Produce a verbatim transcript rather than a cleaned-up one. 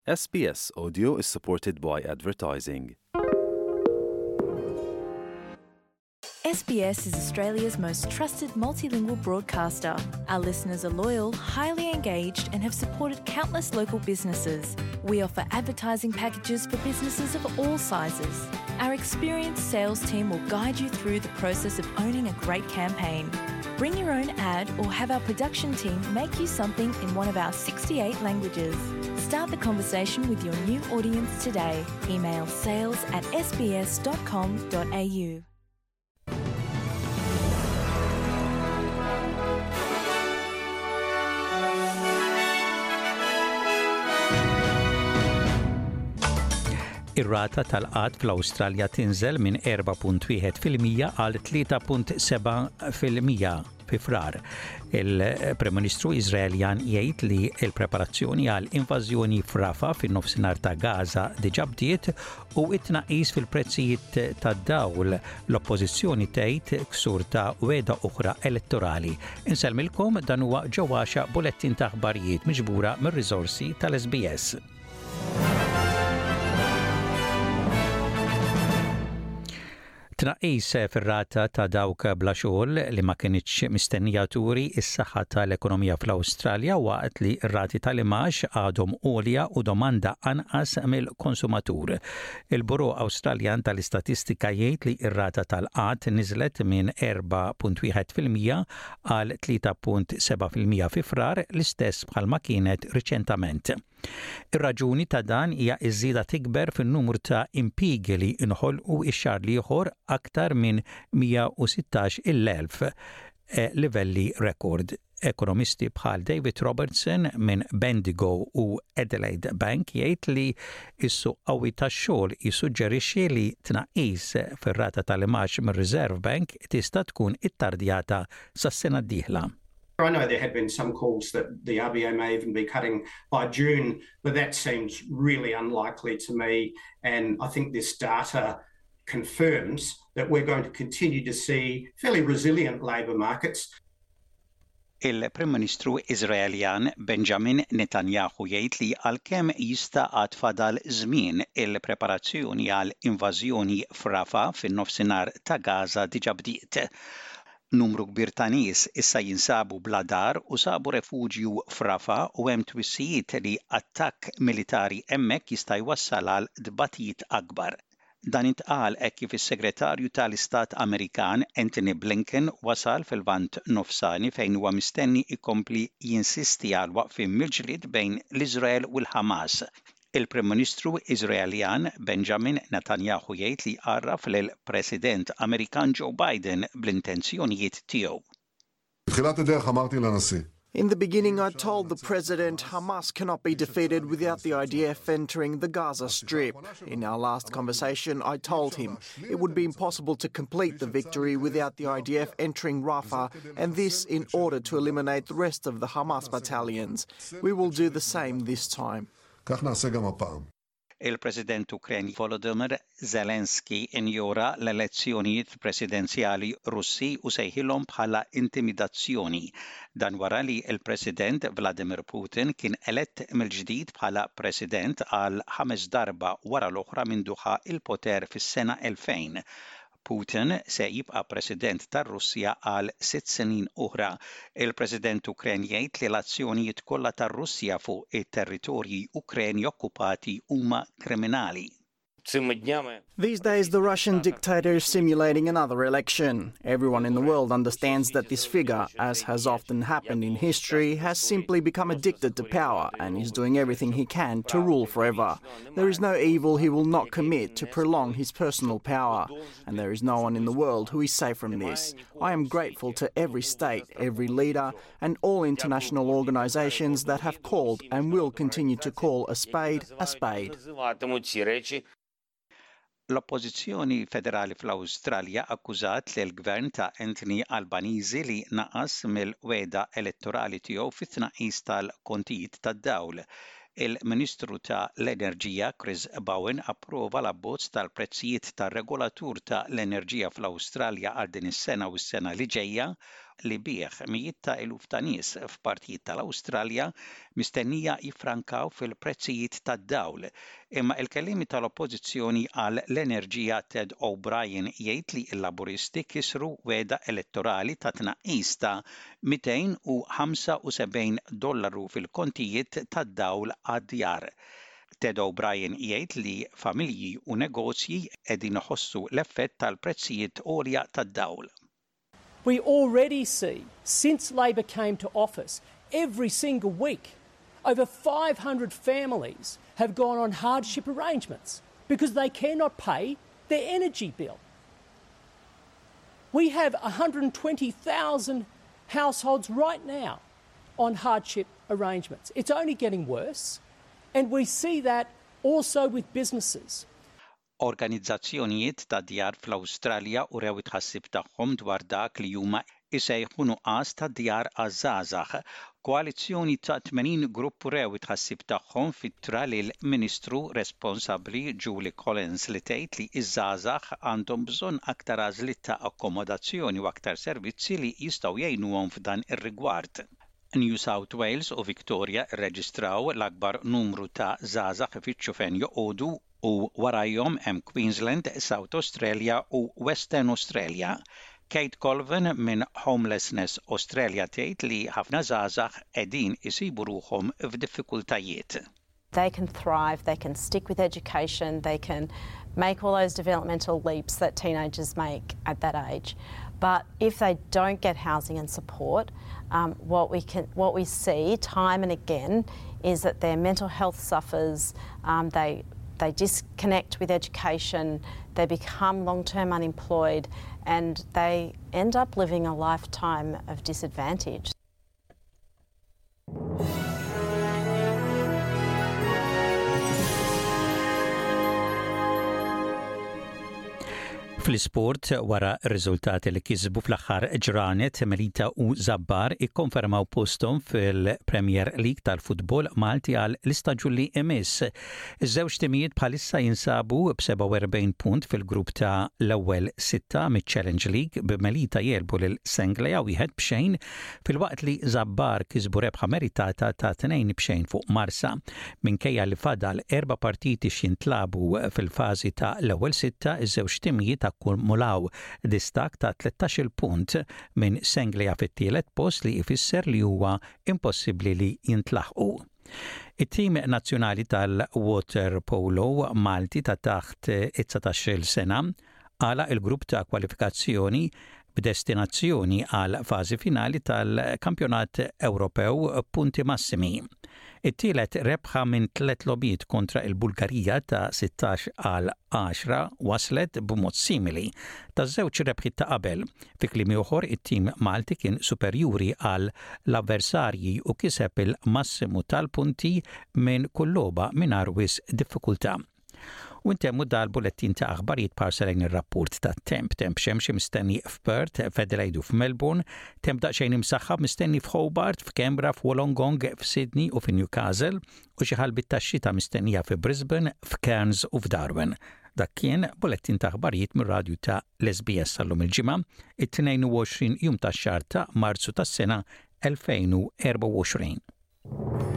S B S Audio is supported by advertising. S B S is Australia's most trusted multilingual broadcaster. Our listeners are loyal, highly engaged, and have supported countless local businesses. We offer advertising packages for businesses of all sizes. Our experienced sales team will guide you through the process of owning a great campaign. Bring your own ad or have our production team make you something in one of our sixty-eight languages. Start the conversation with your new audience today. Email sales at s b s dot com dot a u. Ir-rata tal-qatt fl-Awstralja tinżel minn erba' punt wieħed fil-mija għal tlieta punt seba' fil-mija fi frar. Il-Prim Ministru Iżraeljan jgħid li l-preparazzjoni għal invażjoni f'Rafah fin-nofsinhar ta' Gaza diġà bdiet u t-tnaqqis fil-prezzijiet tad-dawl. L-Oppożizzjoni tgħid ksur ta' wegħda oħra elettorali. Insellmilkom dan huwa ġewwaxa bulettin ta' aħbarijiet miġbura mir-riżorsi tal-S B S. Tnaqqis fir-rata ta' dawk bla xogħol li ma kinitx mistennija turi s-saħħa tal-ekonomija fl-Awstralja waqt li r-rati tal-imax għadhom għolja u domanda anqas mill-konsumatur. Il-Buro Awstraljan tal-Istatistika jgħid li r-rata tal-qatt niżlet minn erba' punt wieħed fil-mija għal tlieta punt seba' fil-mija fi frar l-istess bħalma kienet riċentament. Ir-raġuni ta' dan hija ż-żieda tikber fin-numru ta' impjiegi li inħolqu x-xahar li ieħor aktar minn mija u sittax il-elf livelli rekord. Ekonomisti bħal David Robertson minn Bendigo u Adelaide Bank jgħid li s-suq qawwi tax-xogħol jissuġġerixxi li tnaqqis fir-rata tal-imax mir-Reserve Bank tista' tkun ittardjata sas-sena d-dieħla. I know there have been some calls that the R B A may even be cutting by June, but that seems really unlikely to me. And I think this data confirms that we're going to continue to see fairly resilient labour markets. Il-Prim Ministru Iżraeljan Benjamin Netanyahu jgħid li għalkemm jista' għad fadal żmien il-preparazzjoni għal invażjoni f'Rafah fin-nofsinhar ta' Gaza diġà bdiet. Numru kbir ta' nies issa jinsabu bla dar u sabu refuġju f'Rafah u hemm twissijiet li attakk militari hemmhekk jista' jwassal għal dbatijiet akbar. Dan intqal hekk kif is-Segretarju tal-Istat Amerikan Anthony Blinken wasal fil-Lvant Nofsani fejn huwa mistenni jkompli jinsisti għal waqfien mill-ġlied bejn l-Iżrael u l-Ħamas. Il-Prim Ministru Iżraeljan Benjamin Netanyahu jgħid li għarraf lill-President Amerikan Joe Biden bl-intenzjonijiet tiegħu. In the beginning, I told the President Hamas cannot be defeated without the I D F entering the Gaza Strip. In our last conversation, I told him it would be impossible to complete the victory without the I D F entering Rafah, and this in order to eliminate the rest of the Hamas battalions. We will do the same this time. Il-President Ukren Volodymyr Zelensky injora l-elezzjonijiet presidenzjali Russi u sejħilhom bħala intimidazzjoni. Dan wara li il-President Vladimir Putin kien elett mill-ġdid bħala President għal ħames darba wara l-oħra minn duħa il-poter fis-sena elfejn. Putin se jibqa' President tar-Russja għal sitt snin oħra. Il-President Ukren jgħid li l-azzjonijiet kollha tar-Russja fuq it-territorji Ukreni okkupati huma kriminali. These days, the Russian dictator is simulating another election. Everyone in the world understands that this figure, as has often happened in history, has simply become addicted to power and is doing everything he can to rule forever. There is no evil he will not commit to prolong his personal power, and there is no one in the world who is safe from this. I am grateful to every state, every leader, and all international organizations that have called and will continue to call a spade a spade. L-Oppożizzjoni Federali fl-Awstralja akkużat li l-Gvern ta' Anthony Albanese li naqas mill-wegħda elettorali tiegħu fit-tnaqqis tal-kontijiet tad-dawl. Il-Ministru ta' l-Enerġija Chris Bowen approva l-abbozz tal-prezzijiet tar-regolatur ta' l-enerġija fl-Awstralja għal din is-sena u s-sena li ġejja li bih mijiet ta' eluf ta' nies f'partijiet tal-Awstralja mistennija jiffrankaw fil-prezzijiet tad-dawl. Imma il-kellimi tal-oppożizzjoni għal l-enerġija Ted O'Brien jgħid li l-Laburisti kisru weda elettorali ta' tnaqqis ta' mئتين وخمسة وسبعين dollaru fil-kontijiet tad-dawl għad-djar. Ted O'Brien jgħid li familji u negozji qegħdin iħossu l-effett tal-prezzijiet għolja tad-dawl. We already see, since Labor came to office, every single week, over five hundred families have gone on hardship arrangements because they cannot pay their energy bill. We have one hundred twenty thousand households right now on hardship arrangements. It's only getting worse, and we see that also with businesses. Organizzazzjonijiet ta' djar fl-Awstralja urew it-ħassib tagħhom dwar dak li huma isejħu nuqqas ta' djar għaż-żgħażagħ. Koalizzjoni ta' tmenin grupp urew it-ħassib tagħhom fittra lil Ministru responsabbli Julie Collins li tgħid li iż-żgħażagħ għandhom bżonn aktar għażliet ta' akkomodazzjoni u aktar servizzi li jistgħu jgħinuhom f'dan ir-rigward. New South Wales u Victoria rreġistraw l-akbar numru ta' żgħażagħ ifittxu fejn joqogħdu u warajhom hemm Queensland, South Australia u Western Australia. Kate Colvin minn Homelessness Australia tgħid li ħafna żgħażagħ qegħdin isibu ruħhom f'diffikultajiet. They can thrive, they can stick with education, they can make all those developmental leaps that teenagers make at that age. But if they don't get housing and support, um, what we can, what we see time and again is that their mental health suffers, um, they They disconnect with education, they become long-term unemployed, and they end up living a lifetime of disadvantage. Fl-isport wara r-riżultati li kisbu fl-aħħar ġranet Melita u Zabbar ikkonfermaw postom fil-Premier League tal-futbol Malti għal l-istaġun li imiss. Iż-żewġ timijiet bħalissa jinsabu b'seba' u erbgħin punt fil-grupp ta' l-ewwel sitta miċ-Challenge League b'Melita jelbu lil Sengleja wieħed b'xejn fil-waqt li Zabbar kisbu rebħa meritata ta' tnejn b'xejn fuq Marsa. Minkejja li fadal erba' partiti x'jintlabu fil-fażi ta' l-ewwel sitta, iż-żewġ timijiet akkumulaw distak ta' tlettax-il punt minn Sengleja fit-tielet post li jfisser li huwa impossibbli li jintlaħqu. It-tim nazzjonali tal-Water Polo Malti ta' taħt it-tsatax-il sena għala il-grupp ta' kwalifikazzjoni b'destinazzjoni għal fażi finali tal-Kampjonat Ewropew punti massimi. It-tielet rebħa minn tliet lobijiet kontra il-Bulgarija ta' sittax għal għaxra waslet b'mod simili ta' żewġ rebħiet ta' qabel. Fi kliem ieħor it-tim Malti kien superjuri għal l-avversarji u kiseb il-massimu tal-punti minn kull logħba mingħajr wisq diffikultà. U intemmu dal-bulletin ta' aħbarijiet parselejn ir-rapport ta' temp. Temp xemxi mistenni f'Perth, f'Adelaide u f'Melbourne, temp daqsxejn imsaħħab mistenni f'Hobart, f'Canberra, f'Wollongong, f'Sydney u f'Newcastle u xi ħalbit tax-xita mistennija f'Brisbane, f'Cairns u f'Darwin. Dak kien bulletin ta' aħbarijiet mir-radju ta' l-S B S sal-lum il-ġimgħa, it-tnejn u għoxrin jum tax-xahar ta' Marzu tas-sena elfejn u erba' u għoxrin.